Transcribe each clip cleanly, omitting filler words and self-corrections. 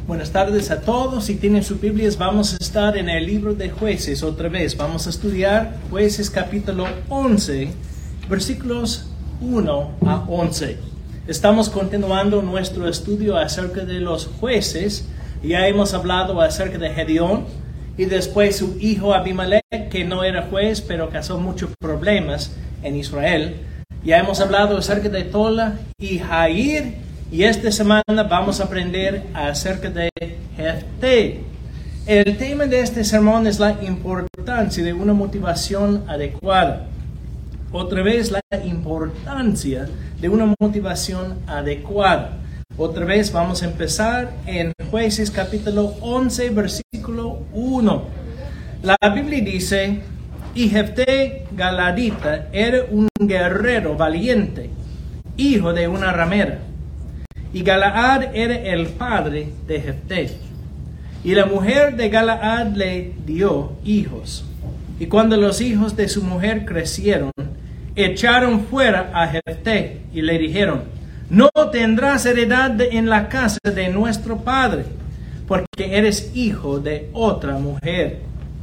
Buenas tardes a todos. Si tienen sus Biblias, vamos a estar en el libro de Jueces otra vez. Vamos a estudiar Jueces capítulo 11, versículos 1 a 11. Estamos continuando nuestro estudio acerca de los jueces. Ya hemos hablado acerca de Gedeón y después su hijo Abimelech, que no era juez, pero causó muchos problemas en Israel. Ya hemos hablado acerca de Tola y Jair. Y esta semana vamos a aprender acerca de Jefté. El tema de este sermón es la importancia de una motivación adecuada. Otra vez, la importancia de una motivación adecuada. Otra vez vamos a empezar en Jueces capítulo 11, versículo 1. La Biblia dice, y Jefté Galadita era un guerrero valiente, hijo de una ramera. Y Galaad era el padre de Jefté. Y la mujer de Galaad le dio hijos. Y cuando los hijos de su mujer crecieron, echaron fuera a Jefté y le dijeron, no tendrás heredad en la casa de nuestro padre, porque eres hijo de otra mujer.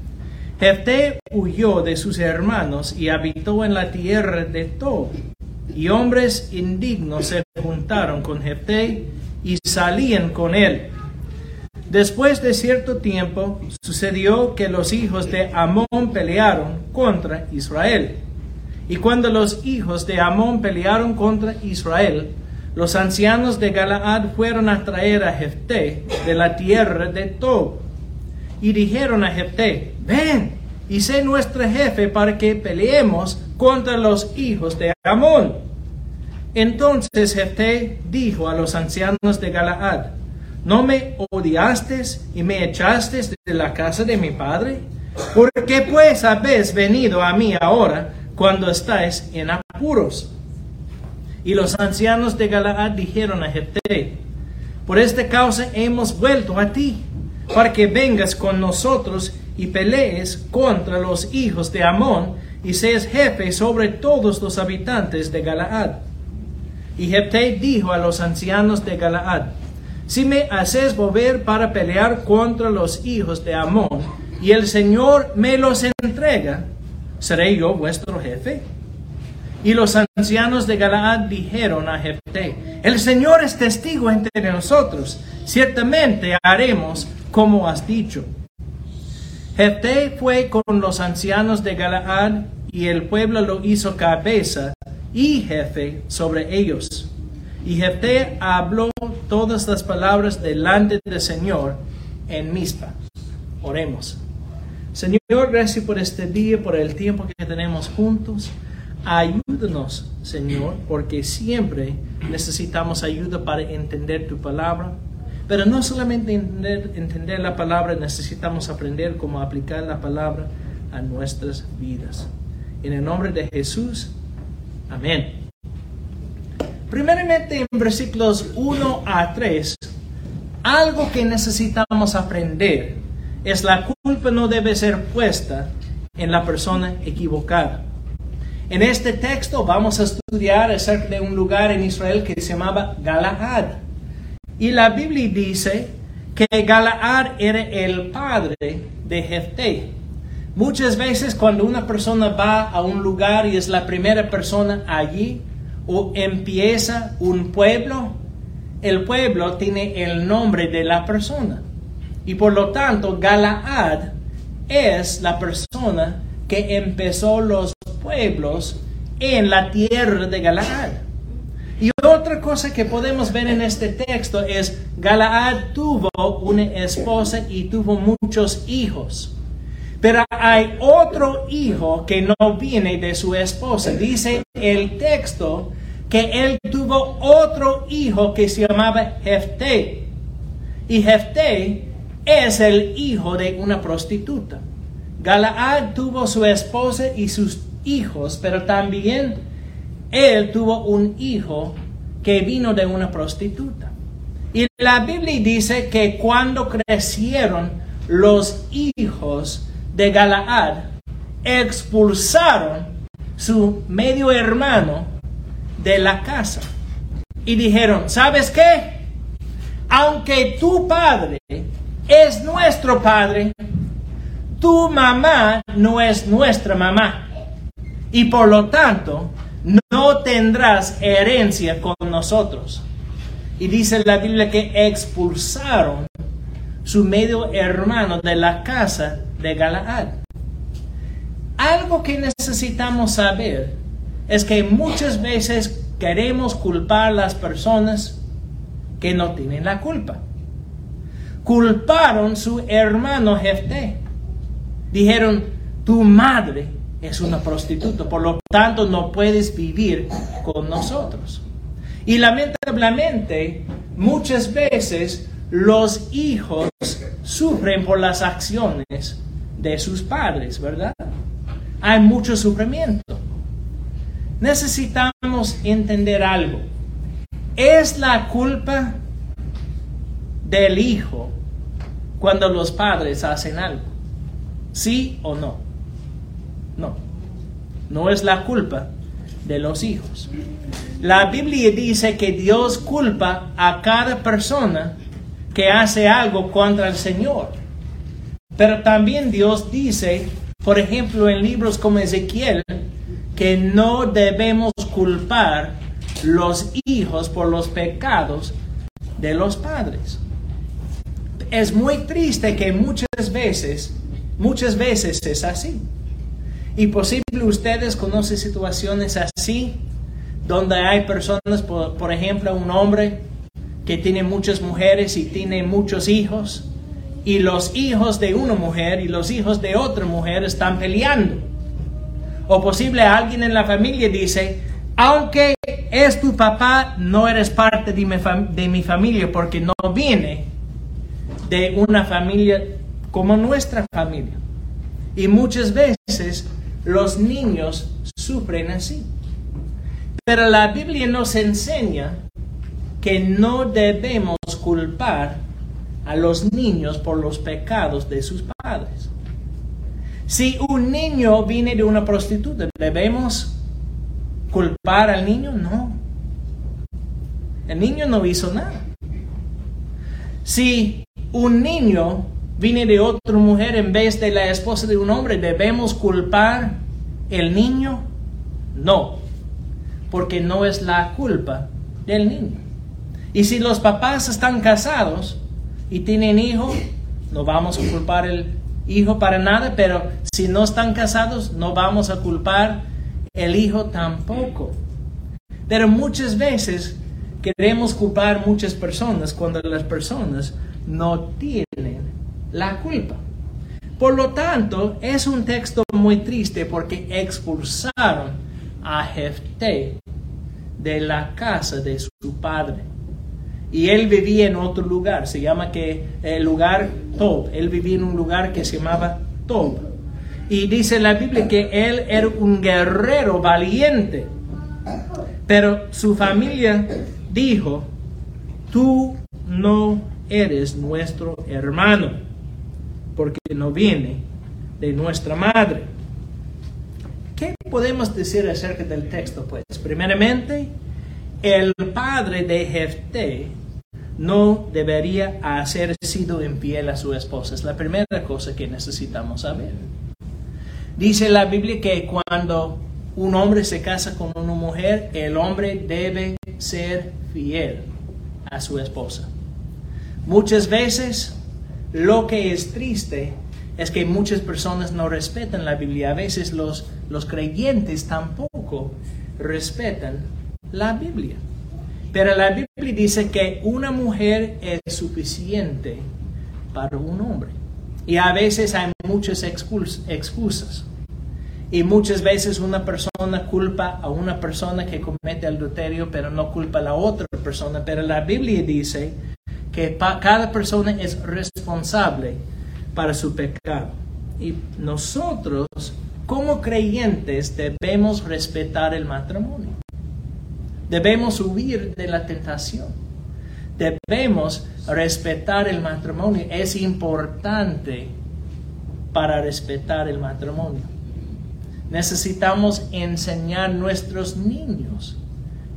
Jefté huyó de sus hermanos y habitó en la tierra de Tob. Y hombres indignos se juntaron con Jefté y salían con él. Después de cierto tiempo, sucedió que los hijos de Amón pelearon contra Israel. Y cuando los hijos de Amón pelearon contra Israel, los ancianos de Galaad fueron a traer a Jefté de la tierra de Tob. Y dijeron a Jefté, ven y sé nuestro jefe para que peleemos contra los hijos de Amón. Entonces Jefté dijo a los ancianos de Galaad, ¿no me odiaste y me echaste de la casa de mi padre? ¿Por qué pues habéis venido a mí ahora cuando estáis en apuros? Y los ancianos de Galaad dijeron a Jefté, por esta causa hemos vuelto a ti, para que vengas con nosotros y pelees contra los hijos de Amón y seas jefe sobre todos los habitantes de Galaad. Y Jefté dijo a los ancianos de Galaad, si me haces volver para pelear contra los hijos de Amón y el Señor me los entrega, ¿seré yo vuestro jefe? Y los ancianos de Galaad dijeron a Jefté, el Señor es testigo entre nosotros, ciertamente haremos como has dicho. Jefté fue con los ancianos de Galaad y el pueblo lo hizo cabeza y jefe sobre ellos. Y Jefté habló todas las palabras delante del Señor en Mizpa. Oremos. Señor, gracias por este día, por el tiempo que tenemos juntos. Ayúdanos, Señor, porque siempre necesitamos ayuda para entender tu palabra. Pero no solamente entender la palabra, necesitamos aprender cómo aplicar la palabra a nuestras vidas. En el nombre de Jesús, amén. Primeramente, en versículos 1 a 3, algo que necesitamos aprender es la culpa no debe ser puesta en la persona equivocada. En este texto vamos a estudiar acerca de un lugar en Israel que se llamaba Galaad. Y la Biblia dice que Galaad era el padre de Jefté. Muchas veces cuando una persona va a un lugar y es la primera persona allí, o empieza un pueblo, el pueblo tiene el nombre de la persona. Y por lo tanto, Galaad es la persona que empezó los pueblos en la tierra de Galaad. Y otra cosa que podemos ver en este texto es Galaad tuvo una esposa y tuvo muchos hijos. Pero hay otro hijo que no viene de su esposa. Dice el texto que él tuvo otro hijo que se llamaba Jefté. Y Jefté es el hijo de una prostituta. Galaad tuvo su esposa y sus hijos, pero también él tuvo un hijo que vino de una prostituta. Y la Biblia dice que cuando crecieron los hijos de Galaad, expulsaron su medio hermano de la casa. Y dijeron, ¿sabes qué? aunque tu padre es nuestro padre, tu mamá no es nuestra mamá. Y por lo tanto, no tendrás herencia con nosotros. Y dice la Biblia que expulsaron su medio hermano de la casa de Galaad. Algo que necesitamos saber es que muchas veces queremos culpar a las personas que no tienen la culpa. Culparon a su hermano Jefté. Dijeron, tu madre es una prostituta, por lo tanto no puedes vivir con nosotros. Y lamentablemente, muchas veces los hijos sufren por las acciones de sus padres, ¿verdad? Hay mucho sufrimiento. Necesitamos entender algo. ¿Es la culpa del hijo cuando los padres hacen algo? ¿Sí o no? No. No es la culpa de los hijos. La Biblia dice que Dios culpa a cada persona que hace algo contra el Señor. Pero también Dios dice, por ejemplo, en libros como Ezequiel, que no debemos culpar los hijos por los pecados de los padres. Es muy triste que muchas veces es así. Y posible ustedes conocen situaciones así, donde hay personas, por ejemplo, un hombre que tiene muchas mujeres y tiene muchos hijos, y los hijos de una mujer y los hijos de otra mujer están peleando. O posible alguien en la familia dice, aunque es tu papá, no eres parte de mi familia porque no viene de una familia como nuestra familia. Y muchas veces los niños sufren así. Pero la Biblia nos enseña que no debemos culpar a los niños por los pecados de sus padres. Si un niño viene de una prostituta, ¿debemos culpar al niño? No. El niño no hizo nada. Si un niño viene de otra mujer en vez de la esposa de un hombre, ¿debemos culpar el niño? No, porque no es la culpa del niño. Y si los papás están casados y tienen hijos, no vamos a culpar el hijo para nada, pero si no están casados, no vamos a culpar el hijo tampoco. Pero muchas veces queremos culpar a muchas personas cuando las personas no tienen la culpa. Por lo tanto, es un texto muy triste porque expulsaron a Jefté de la casa de su padre. Y él vivía en otro lugar, se llama que el lugar Tob. Él vivía en un lugar que se llamaba Tob. Y dice la Biblia que él era un guerrero valiente. Pero su familia dijo, tú no eres nuestro hermano, porque no viene de nuestra madre. ¿Qué podemos decir acerca del texto? Pues, primeramente, el padre de Jefté no debería haber sido infiel a su esposa. Es la primera cosa que necesitamos saber. Dice la Biblia que cuando un hombre se casa con una mujer, el hombre debe ser fiel a su esposa. Muchas veces, lo que es triste es que muchas personas no respetan la Biblia. A veces los creyentes tampoco respetan la Biblia. Pero la Biblia dice que una mujer es suficiente para un hombre. Y a veces hay muchas excusas. Y muchas veces una persona culpa a una persona que comete adulterio, pero no culpa a la otra persona. Pero la Biblia dice que cada persona es responsable para su pecado. Y nosotros, como creyentes, debemos respetar el matrimonio. Debemos huir de la tentación. Debemos respetar el matrimonio. Es importante para respetar el matrimonio. Necesitamos enseñar a nuestros niños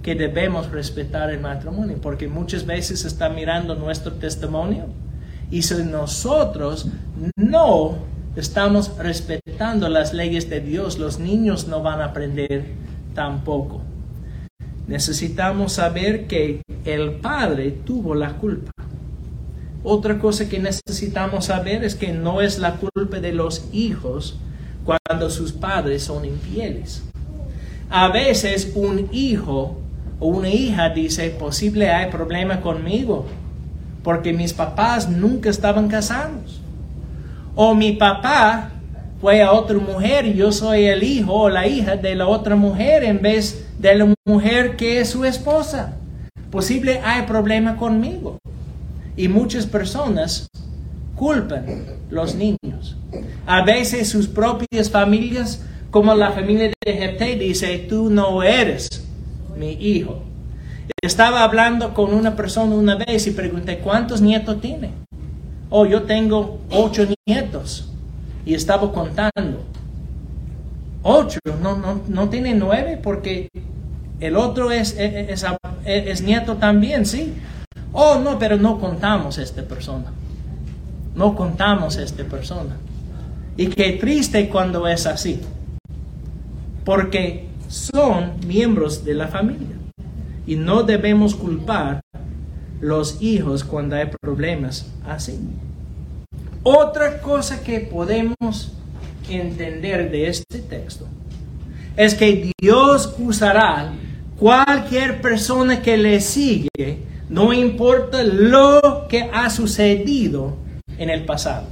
que debemos respetar el matrimonio, porque muchas veces están mirando nuestro testimonio y si nosotros no estamos respetando las leyes de Dios, los niños no van a aprender tampoco. Necesitamos saber que el padre tuvo la culpa. Otra cosa que necesitamos saber es que no es la culpa de los hijos cuando sus padres son infieles. A veces un hijo o una hija dice, posible hay problema conmigo, porque mis papás nunca estaban casados. O mi papá fue a otra mujer y yo soy el hijo o la hija de la otra mujer en vez de la mujer que es su esposa. Posible hay problema conmigo. Y muchas personas culpan a los niños. A veces sus propias familias, como la familia de Jefté, dice, tú no eres mi hijo. Estaba hablando con una persona una vez y pregunté, ¿cuántos nietos tiene? Oh, yo tengo 8 nietos. Y estaba contando. 8, no tiene 9 porque el otro es nieto también, ¿sí? Oh, no, pero no contamos a esta persona. No contamos a esta persona. Y qué triste cuando es así. Porque son miembros de la familia. Y no debemos culpar los hijos cuando hay problemas así. Otra cosa que podemos entender de este texto es que Dios usará cualquier persona que le sigue, no importa lo que ha sucedido en el pasado.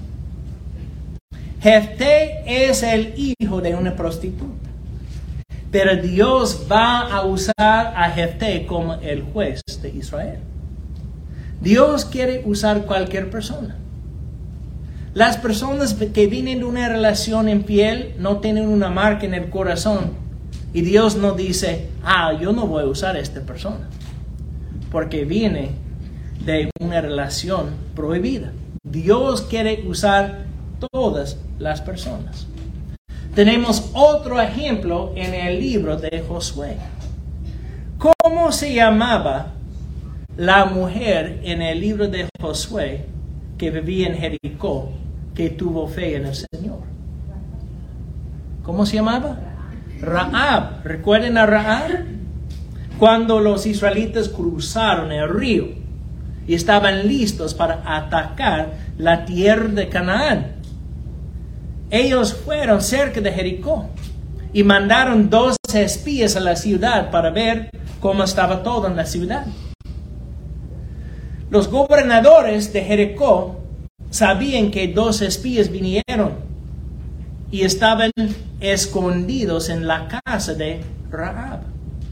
Jefté es el hijo de una prostituta, pero Dios va a usar a Jefté como el juez de Israel. Dios quiere usar cualquier persona. Las personas que vienen de una relación infiel no tienen una marca en el corazón. Y Dios no dice, yo no voy a usar a esta persona. Porque viene de una relación prohibida. Dios quiere usar todas las personas. Tenemos otro ejemplo en el libro de Josué. ¿Cómo se llamaba la mujer en el libro de Josué que vivía en Jericó, que tuvo fe en el Señor? ¿Cómo se llamaba? Rahab. ¿Recuerden a Rahab? Cuando los israelitas cruzaron el río y estaban listos para atacar la tierra de Canaán. Ellos fueron cerca de Jericó y mandaron 2 espías a la ciudad para ver cómo estaba todo en la ciudad. Los gobernadores de Jericó sabían que 2 espías vinieron y estaban escondidos en la casa de Rahab.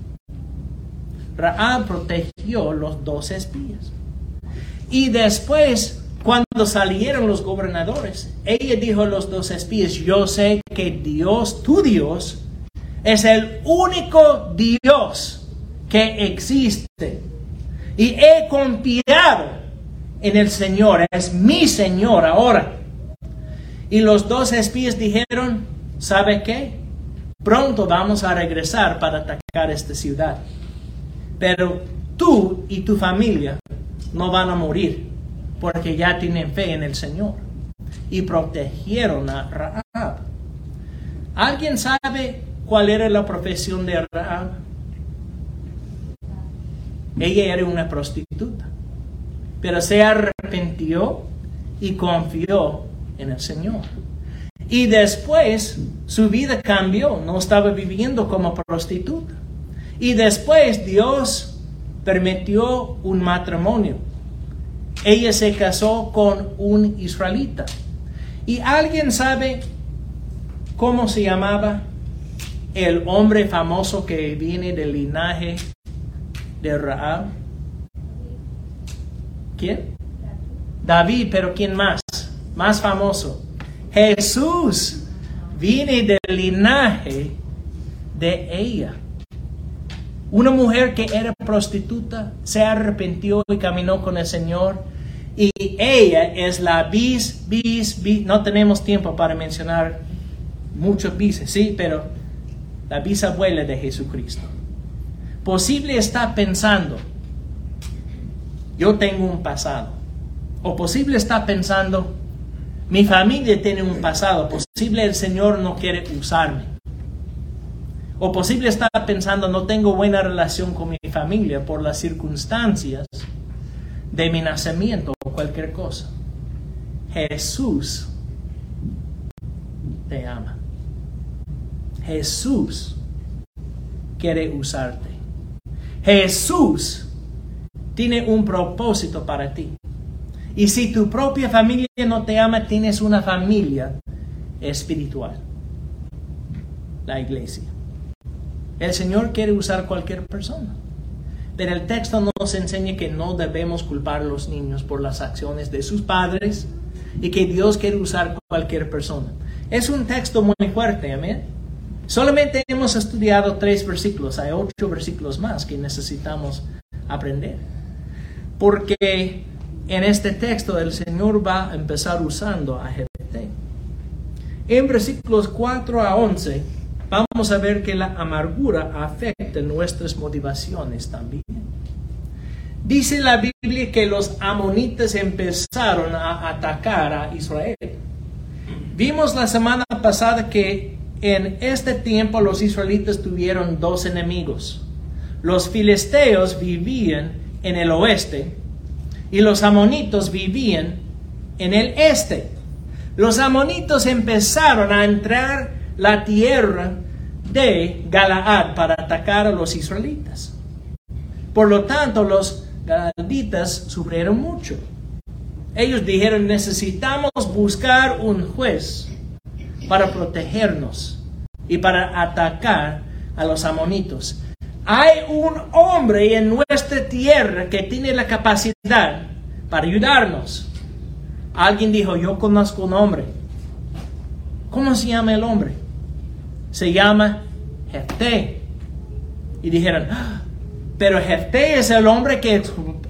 Rahab protegió los 2 espías. Y después, cuando salieron los gobernadores, ella dijo a los 2 espías, yo sé que Dios, tu Dios, es el único Dios que existe. Y he confiado en el Señor, es mi Señor ahora. Y los 2 espías dijeron, ¿sabe qué? Pronto vamos a regresar para atacar esta ciudad. Pero tú y tu familia no van a morir, porque ya tienen fe en el Señor. Y protegieron a Rahab. ¿Alguien sabe cuál era la profesión de Rahab? Ella era una prostituta, pero se arrepintió y confió en el Señor. Y después su vida cambió, no estaba viviendo como prostituta. Y después Dios permitió un matrimonio. Ella se casó con un israelita. ¿Y alguien sabe cómo se llamaba el hombre famoso que viene del linaje de Rahab? ¿Quién? David, pero ¿quién más? Más famoso. Jesús viene del linaje de ella. Una mujer que era prostituta se arrepintió y caminó con el Señor. Y ella es la no tenemos tiempo para mencionar muchos bises, sí, pero la bisabuela de Jesucristo. Posible está pensando, yo tengo un pasado. O posible está pensando, mi familia tiene un pasado. Posible el Señor no quiere usarme. O posible está pensando, no tengo buena relación con mi familia por las circunstancias de mi nacimiento o cualquier cosa. Jesús te ama. Jesús quiere usarte. Jesús tiene un propósito para ti. Y si tu propia familia no te ama, tienes una familia espiritual. La iglesia. El Señor quiere usar cualquier persona. Pero el texto nos enseña que no debemos culpar a los niños por las acciones de sus padres y que Dios quiere usar cualquier persona. Es un texto muy fuerte, amén. Solamente hemos estudiado 3 versículos. Hay 8 versículos más que necesitamos aprender. Porque en este texto el Señor va a empezar usando a Jefté. En versículos 4 a 11 vamos a ver que la amargura afecta nuestras motivaciones también. Dice la Biblia que los amonitas empezaron a atacar a Israel. Vimos la semana pasada que en este tiempo los israelitas tuvieron 2 enemigos. Los filisteos vivían en el oeste y los amonitos vivían en el este. Los amonitos empezaron a entrar la tierra de Galaad para atacar a los israelitas. Por lo tanto, los galaaditas sufrieron mucho. Ellos dijeron, necesitamos buscar un juez para protegernos y para atacar a los amonitos. Hay un hombre en nuestra tierra que tiene la capacidad para ayudarnos. Alguien dijo, yo conozco un hombre. ¿Cómo se llama el hombre? Se llama Jefté. Y dijeron, pero Jefté es el hombre que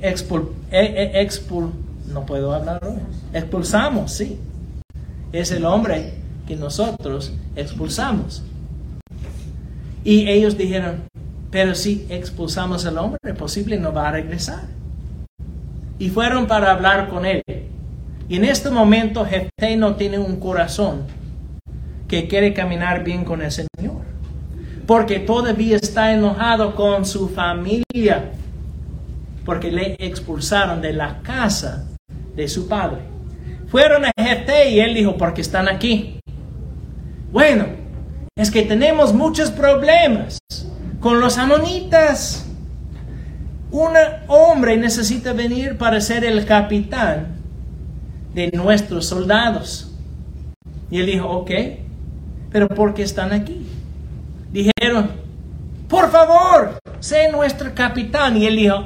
expulsamos, sí. Es el hombre que nosotros expulsamos. Y ellos dijeron, pero si expulsamos al hombre, posible no va a regresar. Y fueron para hablar con él. Y en este momento Jefté no tiene un corazón que quiere caminar bien con el Señor. Porque todavía está enojado con su familia. Porque le expulsaron de la casa de su padre. Fueron a Jefté y él dijo, ¿por qué están aquí? Bueno, es que tenemos muchos problemas con los amonitas. Un hombre necesita venir para ser el capitán de nuestros soldados. Y él dijo, ok, pero ¿por qué están aquí? Dijeron, por favor, sé nuestro capitán. Y él dijo,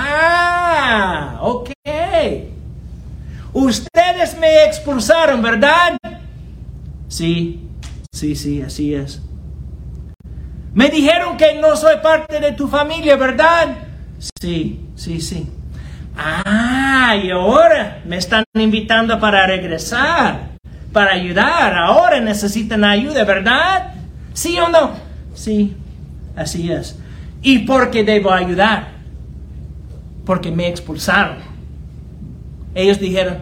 ok. Ustedes me expulsaron, ¿verdad? Sí, así es. Me dijeron que no soy parte de tu familia, ¿verdad? Sí. Y ahora me están invitando para regresar, para ayudar. Ahora necesitan ayuda, ¿verdad? ¿Sí o no? Sí, así es. ¿Y por qué debo ayudar? Porque me expulsaron. Ellos dijeron,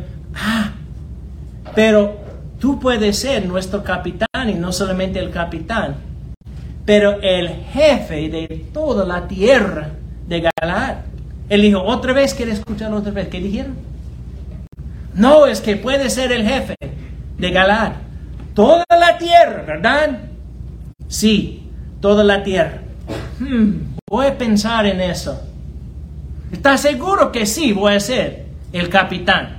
pero tú puedes ser nuestro capitán y no solamente el capitán, pero el jefe de toda la tierra de Galaad. Él dijo, otra vez, ¿quiere escuchar otra vez? ¿Qué dijeron? No, es que puede ser el jefe de Galaad. Toda la tierra, ¿verdad? Sí, toda la tierra. Voy a pensar en eso. ¿Estás seguro que sí voy a ser el capitán?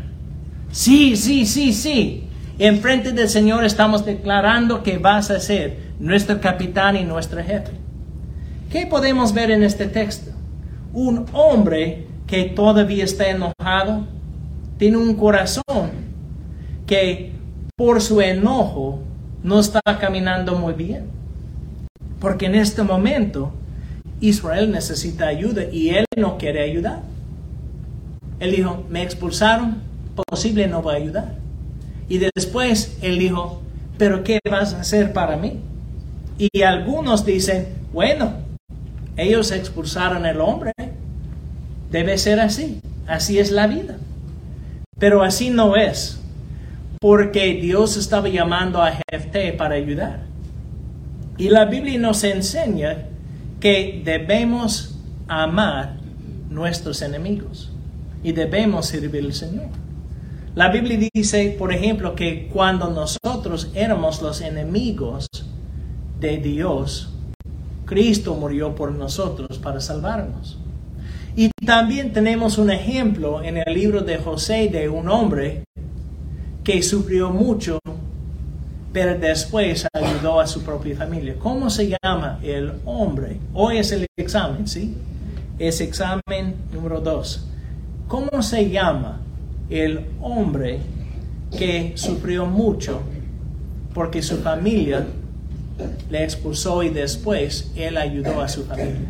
Sí. En frente del Señor estamos declarando que vas a ser nuestro capitán y nuestro jefe. ¿Qué podemos ver en este texto? Un hombre que todavía está enojado, tiene un corazón que por su enojo no está caminando muy bien. Porque en este momento Israel necesita ayuda y él no quiere ayudar. Él dijo, me expulsaron, posible no voy a ayudar. Y después él dijo, pero ¿qué vas a hacer para mí? Y algunos dicen, bueno, Ellos expulsaron al hombre. Debe ser así. Así es la vida. Pero así no es. Porque Dios estaba llamando a Jefté para ayudar. Y la Biblia nos enseña que debemos amar nuestros enemigos. Y debemos servir al Señor. La Biblia dice, por ejemplo, que cuando nosotros éramos los enemigos de Dios, Cristo murió por nosotros para salvarnos. Y también tenemos un ejemplo en el libro de José de un hombre que sufrió mucho, pero después ayudó a su propia familia. ¿Cómo se llama el hombre? Hoy es el examen, ¿sí? Es examen número 2. ¿Cómo se llama el hombre que sufrió mucho porque su familia le expulsó y después él ayudó a su familia?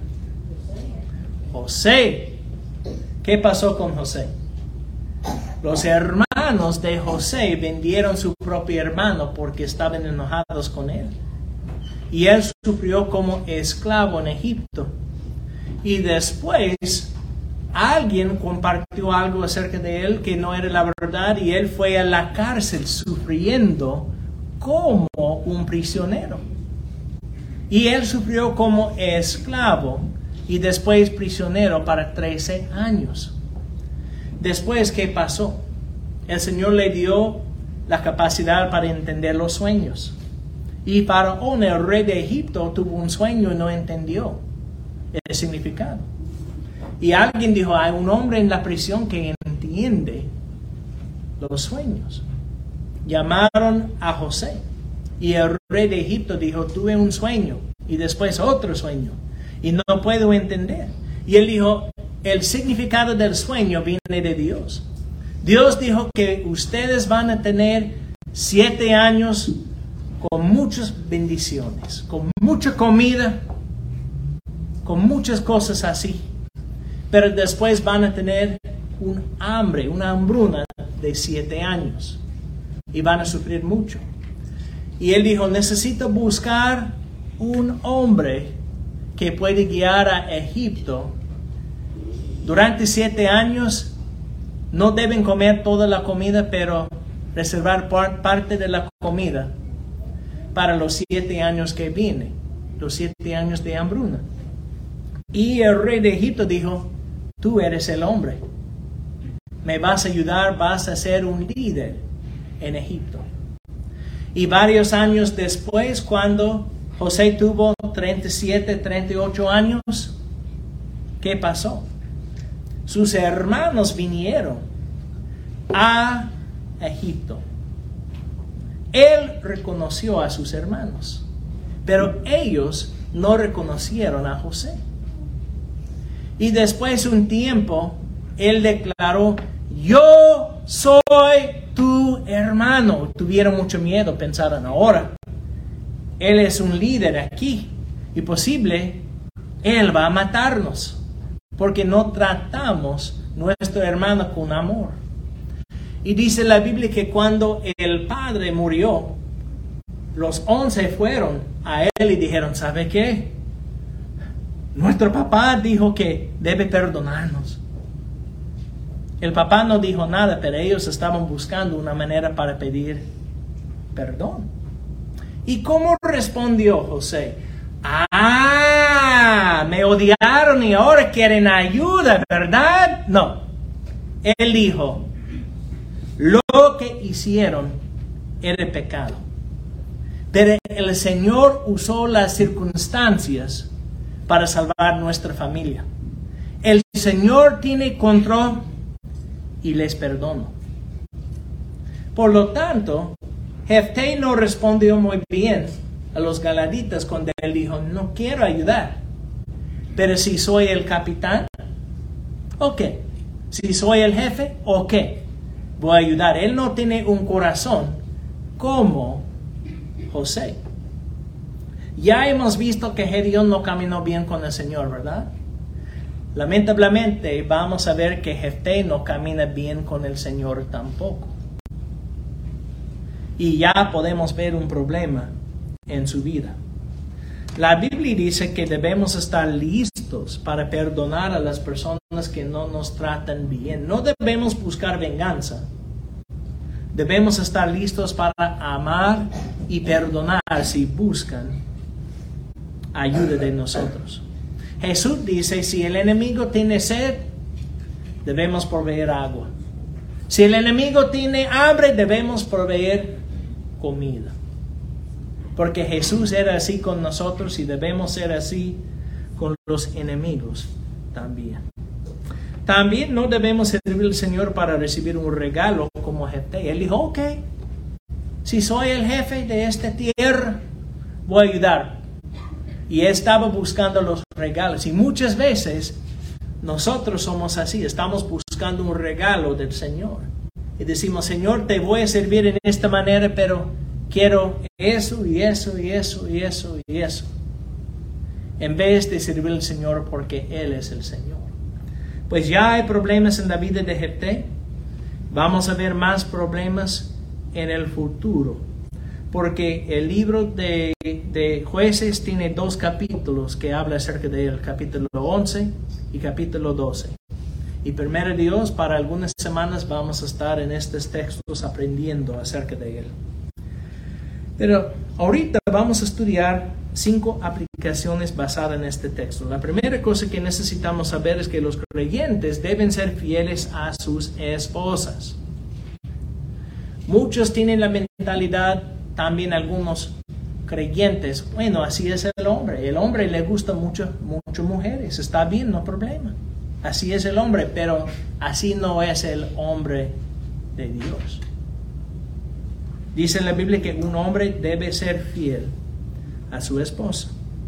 José. ¿Qué pasó con José? Los hermanos de José vendieron su propio hermano porque estaban enojados con él. Y él sufrió como esclavo en Egipto. Y después alguien compartió algo acerca de él que no era la verdad y él fue a la cárcel sufriendo como un prisionero. Y él sufrió como esclavo y después prisionero para 13 años. Después, ¿qué pasó? El Señor le dio la capacidad para entender los sueños. Y Faraón, el rey de Egipto, tuvo un sueño y no entendió el significado. Y alguien dijo, hay un hombre en la prisión que entiende los sueños. Llamaron a José. Y el rey de Egipto dijo, tuve un sueño. Y después otro sueño. Y no puedo entender. Y él dijo, el significado del sueño viene de Dios. Dios dijo que ustedes van a tener 7 años con muchas bendiciones, con mucha comida, con muchas cosas así. Pero después van a tener un hambre, una hambruna de 7 años. Y van a sufrir mucho. Y él dijo, necesito buscar un hombre que puede guiar a Egipto. Durante 7 años no deben comer toda la comida, pero reservar parte de la comida para los 7 años que vienen, los 7 años de hambruna. Y el rey de Egipto dijo, tú eres el hombre. Me vas a ayudar, vas a ser un líder en Egipto. Y varios años después, cuando José tuvo 37, 38 años, ¿qué pasó? Sus hermanos vinieron a Egipto. Él reconoció a sus hermanos, pero ellos no reconocieron a José. Y después de un tiempo, él declaró, yo soy tu hermano. Tuvieron mucho miedo, pensaron, ahora él es un líder aquí y posible él va a matarnos porque no tratamos nuestro hermano con amor. Y dice la Biblia que cuando el padre murió, los 11 fueron a él y dijeron, ¿sabe qué? Nuestro papá dijo que debe perdonarnos. El papá no dijo nada, pero ellos estaban buscando una manera para pedir perdón. ¿Y cómo respondió José? Me odiaron y ahora quieren ayuda, ¿verdad? No. Él dijo, lo que hicieron era pecado. Pero el Señor usó las circunstancias para salvar nuestra familia. El Señor tiene control y les perdono. Por lo tanto, Jefté no respondió muy bien a los galaditas cuando él dijo, no quiero ayudar. Pero si soy el capitán, ok. Si soy el jefe, ok. Voy a ayudar. Él no tiene un corazón como José. Ya hemos visto que Gedeón no caminó bien con el Señor, ¿verdad? Lamentablemente vamos a ver que Jefté no camina bien con el Señor tampoco. Y ya podemos ver un problema en su vida. La Biblia dice que debemos estar listos para perdonar a las personas que no nos tratan bien. No debemos buscar venganza. Debemos estar listos para amar y perdonar si buscan ayuda de nosotros. Jesús dice, si el enemigo tiene sed, debemos proveer agua. Si el enemigo tiene hambre, debemos proveer comida. Porque Jesús era así con nosotros y debemos ser así con los enemigos también. También no debemos servir al Señor para recibir un regalo como Jefté. Él dijo, ok, si soy el jefe de esta tierra, voy a ayudar. Y él estaba buscando los regalos. Y muchas veces nosotros somos así, estamos buscando un regalo del Señor. Y decimos, Señor, te voy a servir en esta manera, pero quiero eso y eso y eso y eso y eso. En vez de servir al Señor porque Él es el Señor. Pues ya hay problemas en la vida de Jefté. Vamos a ver más problemas en el futuro. Porque el libro de Jueces tiene 2 capítulos que habla acerca de él. Capítulo 11 y capítulo 12. Y primero Dios, para algunas semanas vamos a estar en estos textos aprendiendo acerca de él. Pero ahorita vamos a estudiar 5 aplicaciones basadas en este texto. La primera cosa que necesitamos saber es que los creyentes deben ser fieles a sus esposas. Muchos tienen la mentalidad, también algunos creyentes, bueno, así es el hombre. El hombre le gusta mucho mujeres. Está bien, no hay problema. Así es el hombre, pero así no es el hombre de Dios. Dice en la Biblia que un hombre debe ser fiel a su esposa.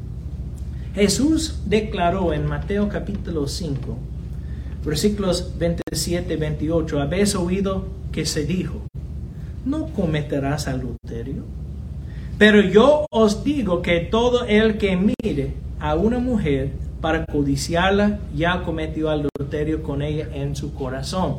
Jesús declaró en Mateo capítulo 5, versículos 27 y 28, habéis oído que se dijo, no cometerás adulterio. Pero yo os digo que todo el que mire a una mujer para codiciarla ya cometió adulterio con ella en su corazón.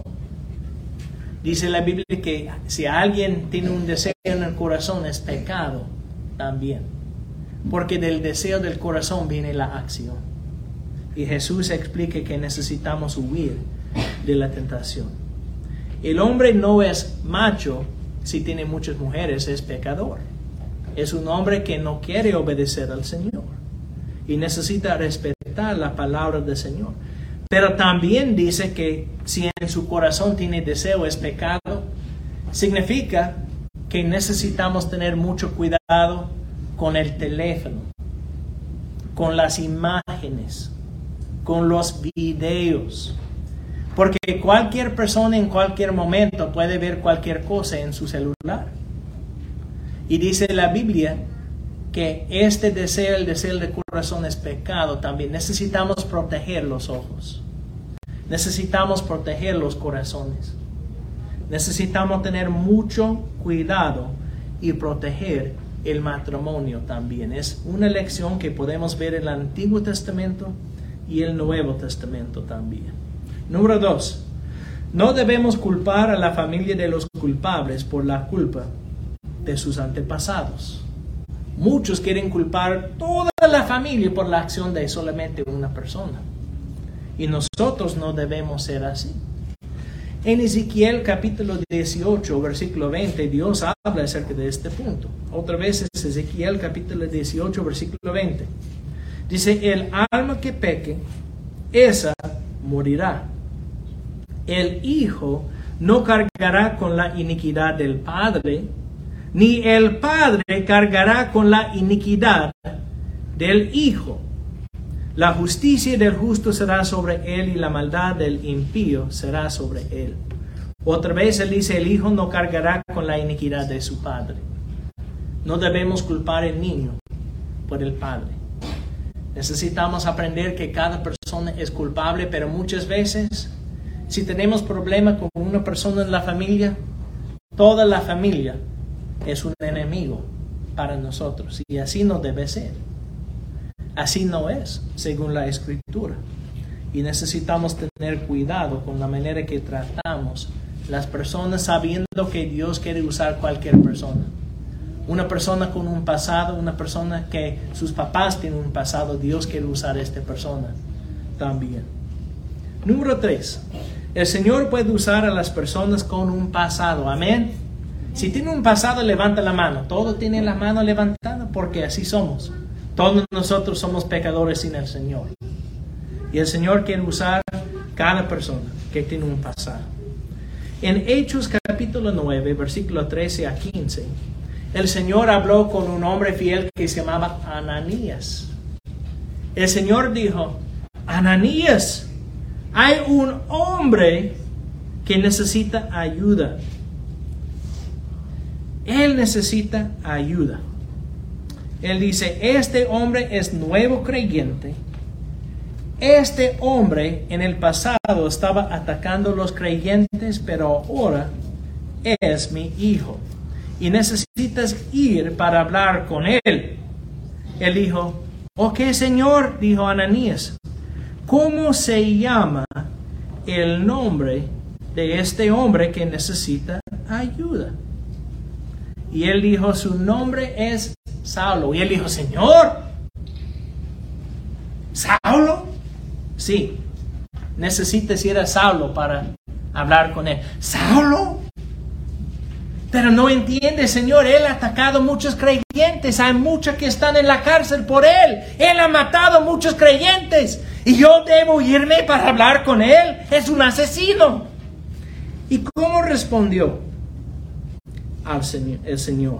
Dice la Biblia que si alguien tiene un deseo en el corazón es pecado también. Porque del deseo del corazón viene la acción. Y Jesús explica que necesitamos huir de la tentación. El hombre no es macho si tiene muchas mujeres, es pecador. Es un hombre que no quiere obedecer al Señor. Y necesita respetar la palabra del Señor. Pero también dice que si en su corazón tiene deseo es pecado, significa que necesitamos tener mucho cuidado con el teléfono, con las imágenes, con los videos. Porque cualquier persona en cualquier momento puede ver cualquier cosa en su celular. Y dice la Biblia que este deseo, el deseo del corazón es pecado también. Necesitamos proteger los ojos. Necesitamos proteger los corazones. Necesitamos tener mucho cuidado y proteger el matrimonio también. Es una lección que podemos ver en el Antiguo Testamento y el Nuevo Testamento también. Número 2. No debemos culpar a la familia de los culpables por la culpa de sus antepasados. Muchos quieren culpar toda la familia por la acción de solamente una persona. Y nosotros no debemos ser así. En Ezequiel capítulo 18, versículo 20, Dios habla acerca de este punto. Otra vez es Ezequiel capítulo 18, versículo 20. Dice, el alma que peque, esa morirá. El hijo no cargará con la iniquidad del padre, ni el padre cargará con la iniquidad del hijo. La justicia del justo será sobre él y la maldad del impío será sobre él. Otra vez él dice, el hijo no cargará con la iniquidad de su padre. No debemos culpar al niño por el padre. Necesitamos aprender que cada persona es culpable, pero muchas veces, si tenemos problemas con una persona en la familia, toda la familia es un enemigo para nosotros. Y así no debe ser. Así no es, según la Escritura. Y necesitamos tener cuidado con la manera que tratamos las personas, sabiendo que Dios quiere usar cualquier persona. Una persona con un pasado, una persona que sus papás tienen un pasado, Dios quiere usar a esta persona también. Número 3. El Señor puede usar a las personas con un pasado. Amén. Si tiene un pasado, levanta la mano. Todos tienen la mano levantada porque así somos. Todos nosotros somos pecadores sin el Señor. Y el Señor quiere usar cada persona que tiene un pasado. En Hechos capítulo 9, versículo 13 a 15, el Señor habló con un hombre fiel que se llamaba Ananías. El Señor dijo: Ananías, hay un hombre que necesita ayuda. Él necesita ayuda. Él dice: este hombre es nuevo creyente. Este hombre en el pasado estaba atacando a los creyentes, pero ahora es mi hijo. Y necesitas ir para hablar con él. Él dijo: ok, Señor, dijo Ananías. ¿Cómo se llama el nombre de este hombre que necesita ayuda? Y él dijo: su nombre es Saulo. Y él dijo: Señor, ¿Saulo? Sí, necesitas ir a Saulo para hablar con él. ¿Saulo? Pero no entiende, Señor, él ha atacado a muchos creyentes. Hay muchos que están en la cárcel por él. Él ha matado a muchos creyentes. Y yo debo irme para hablar con él. Es un asesino. ¿Y cómo respondió el Señor?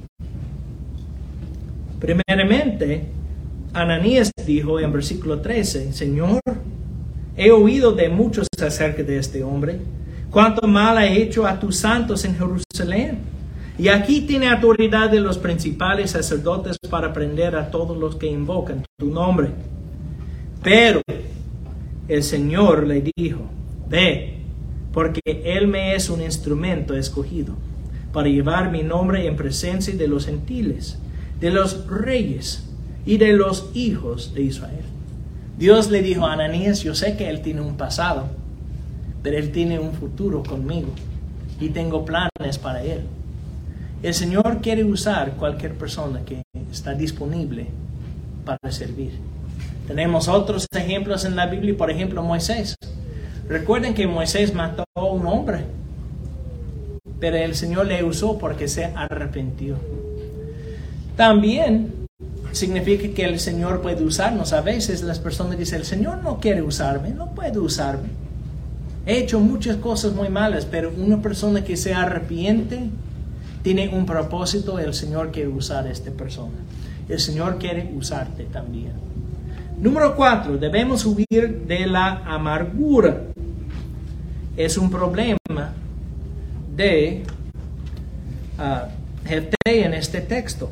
Primeramente, Ananías dijo en versículo 13: Señor, he oído de muchos acerca de este hombre, cuánto mal ha hecho a tus santos en Jerusalén. Y aquí tiene autoridad de los principales sacerdotes para prender a todos los que invocan tu nombre. Pero el Señor le dijo: ve, porque él me es un instrumento escogido para llevar mi nombre en presencia de los gentiles, de los reyes y de los hijos de Israel. Dios le dijo a Ananías: yo sé que él tiene un pasado, pero él tiene un futuro conmigo y tengo planes para él. El Señor quiere usar cualquier persona que está disponible para servir. Tenemos otros ejemplos en la Biblia, por ejemplo Moisés. Recuerden que Moisés mató a un hombre, pero el Señor le usó porque se arrepintió. También significa que el Señor puede usarnos. A veces las personas dicen: el Señor no quiere usarme, no puede usarme. He hecho muchas cosas muy malas, pero una persona que se arrepiente tiene un propósito. El Señor quiere usar a esta persona. El Señor quiere usarte también. Número 4, debemos huir de la amargura. Es un problema de Jefté en este texto,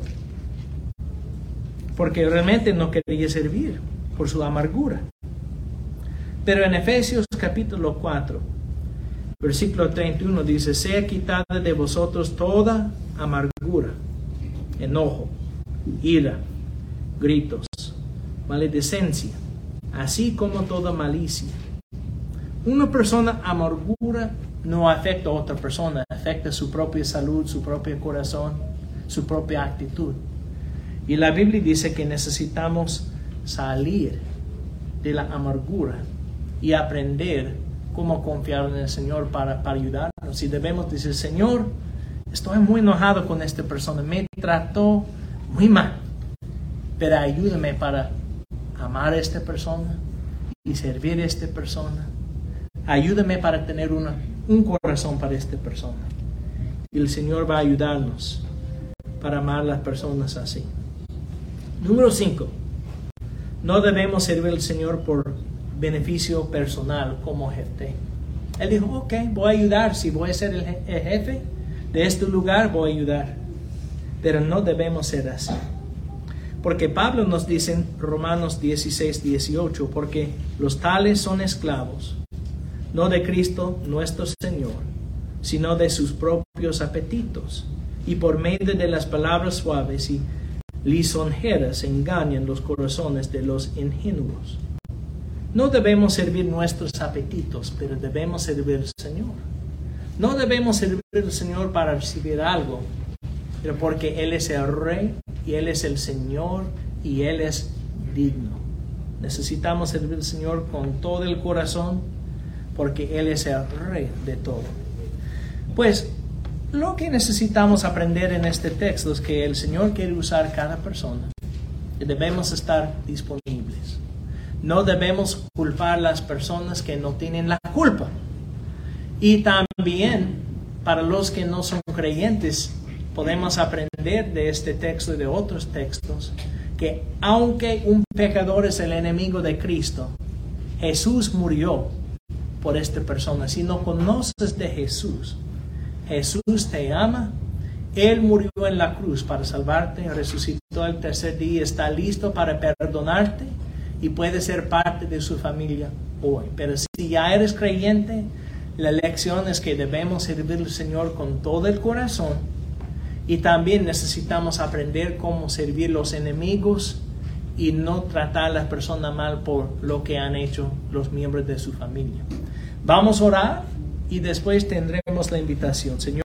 porque realmente no quería servir por su amargura. Pero en Efesios capítulo 4, versículo 31 dice: sea quitada de vosotros toda amargura, enojo, ira, gritos, maledicencia, así como toda malicia. Una persona amargura no afecta a otra persona, afecta su propia salud, su propio corazón, su propia actitud. Y la Biblia dice que necesitamos salir de la amargura y aprender cómo confiar en el Señor para ayudarnos. Y debemos decir: Señor, estoy muy enojado con esta persona, me trató muy mal, pero ayúdame para amar a esta persona y servir a esta persona. Ayúdame para tener un corazón para esta persona. Y el Señor va a ayudarnos para amar a las personas así. Número 5. No debemos servir al Señor por beneficio personal como jefe. Él dijo: ok, voy a ayudar. Si voy a ser el jefe de este lugar, voy a ayudar. Pero no debemos ser así. Porque Pablo nos dice en Romanos 16:18: porque los tales son esclavos, no de Cristo nuestro Señor, sino de sus propios apetitos, y por medio de las palabras suaves y lisonjeras engañan los corazones de los ingenuos. No debemos servir nuestros apetitos, pero debemos servir al Señor. No debemos servir al Señor para recibir algo, pero porque Él es el Rey y Él es el Señor y Él es digno. Necesitamos servir al Señor con todo el corazón porque Él es el Rey de todo. Pues lo que necesitamos aprender en este texto es que el Señor quiere usar cada persona y debemos estar disponibles. No debemos culpar a las personas que no tienen la culpa. Y también para los que no son creyentes, podemos aprender de este texto y de otros textos que aunque un pecador es el enemigo de Cristo, Jesús murió por esta persona. Si no conoces de Jesús, Jesús te ama. Él murió en la cruz para salvarte, resucitó el tercer día, está listo para perdonarte y puedes ser parte de su familia hoy. Pero si ya eres creyente, la lección es que debemos servir al Señor con todo el corazón y también necesitamos aprender cómo servir a los enemigos y no tratar a las personas mal por lo que han hecho los miembros de su familia. Vamos a orar y después tendremos la invitación. Señor,